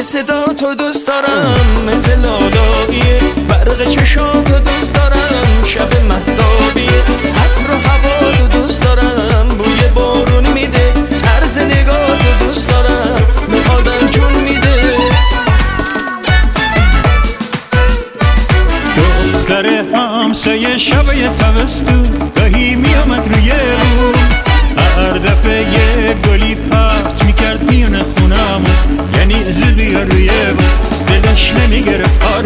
زنگ صدا تو دوست دارم، مثل لالاییه برق چشاتو دوست دارم، شب مهتابیه عطر و هوا تو دوست دارم، بوی بارون میده، طرز نگاه تو دوست دارم، به آدم جون میده. دختر همسایه شبای تابستون گاهی میامد روی رو، هر دفعه یه گلی پرت میکرد میونه خونمون، یعنی زبی روی بود دلش نمیگرفت آرو.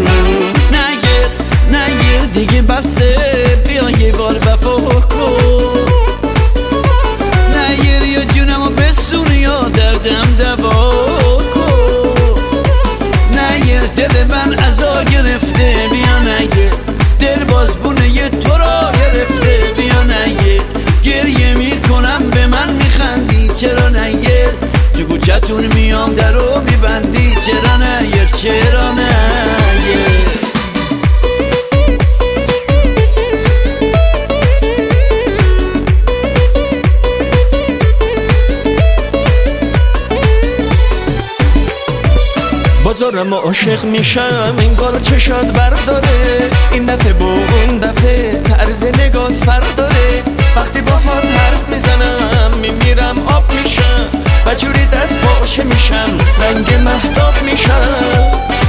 نگیر دیگه بسه، بیا یه بار وفا کن، نگیر یا جونمو بسون یا دردم دوا کن، نگیر دل من عزا گرفته، بیا نگیر دل بازبونه یه تو را گرفته، بیا نگیر گریه میکنم به من میخندی، چرا نگیر تو کوچتون میام درو میبندی، چرا نگیر چرا نگیر. بازارم عاشق میشم انگار چشات برداره، این دفعه با اون دفعه طرز نگات فرق داره، وقتی باهات حرف میزنم میمیرم آب میشم و جوری دست باشه میشم رنگ مهتاب میشم.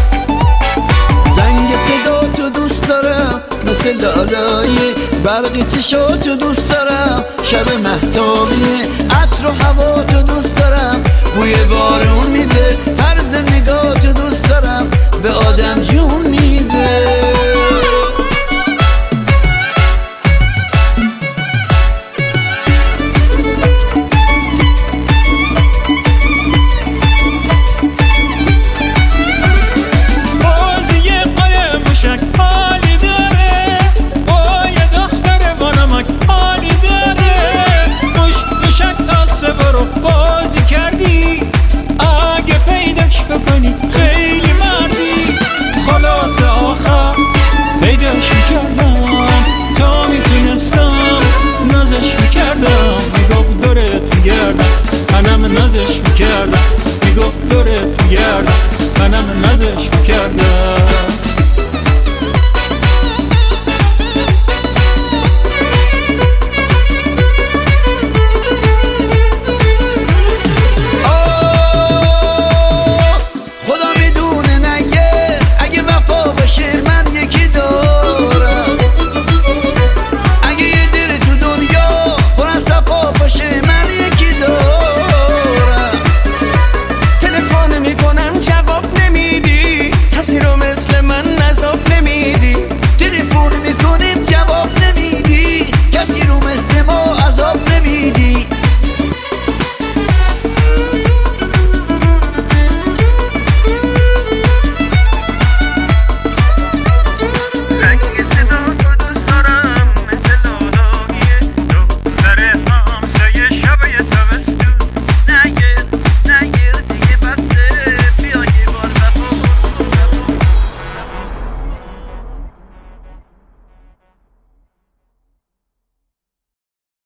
زنگ صدا تو دوست دارم، مثل لالایی برقی چشاتو دوست دارم، شب مهتابیه عطر و هوا تو دوست دارم، بوی بارون میده، طرز نگاه تو دوست دارم، به آدم جون میده. بازی کردی اگه پیداش بکنی خیلی مردی، خلاص آخر پیداش میکردم تا میتونستم نازش میکردم، میگفت داره تو گردم منم نازش میکردم، میگفت داره تو گردم منم نازش میکردم.